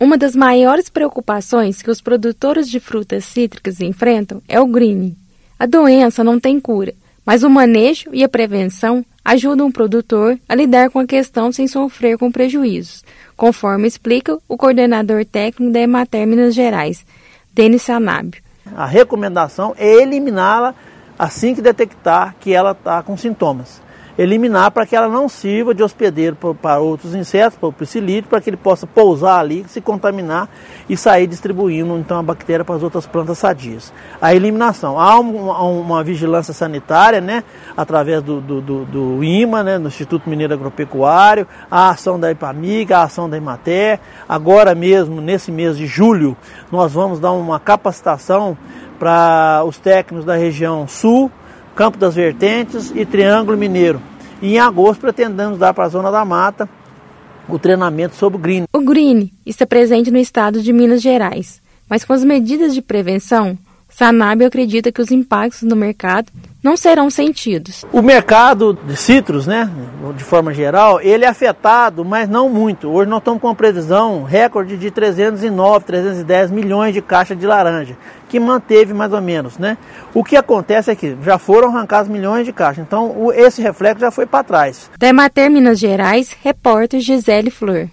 Uma das maiores preocupações que os produtores de frutas cítricas enfrentam é o greening. A doença não tem cura, mas o manejo e a prevenção ajudam o produtor a lidar com a questão sem sofrer com prejuízos, conforme explica o coordenador técnico da Emater Minas Gerais, Denis Sanabio. A recomendação é eliminá-la assim que detectar que ela está com sintomas. Eliminar para que ela não sirva de hospedeiro para outros insetos, para o psilídeo, para que ele possa pousar ali, se contaminar e sair distribuindo então a bactéria para as outras plantas sadias. A eliminação. Há uma vigilância sanitária, né, através do IMA, né, no Instituto Mineiro Agropecuário, a ação da Ipamiga, a ação da Emater. Agora mesmo, nesse mês de julho, nós vamos dar uma capacitação para os técnicos da região sul, Campo das Vertentes e Triângulo Mineiro. E em agosto pretendemos dar para a Zona da Mata o treinamento sobre o greening. O greening está presente no estado de Minas Gerais, mas com as medidas de prevenção, Sanabio acredita que os impactos no mercado não serão sentidos. O mercado de citros, né, de forma geral, ele é afetado, mas não muito. Hoje nós estamos com uma previsão recorde de 309, 310 milhões de caixas de laranja, que manteve mais ou menos, né? O que acontece é que já foram arrancados milhões de caixas, então esse reflexo já foi para trás. Da Emater Minas Gerais, repórter Gisele Flor.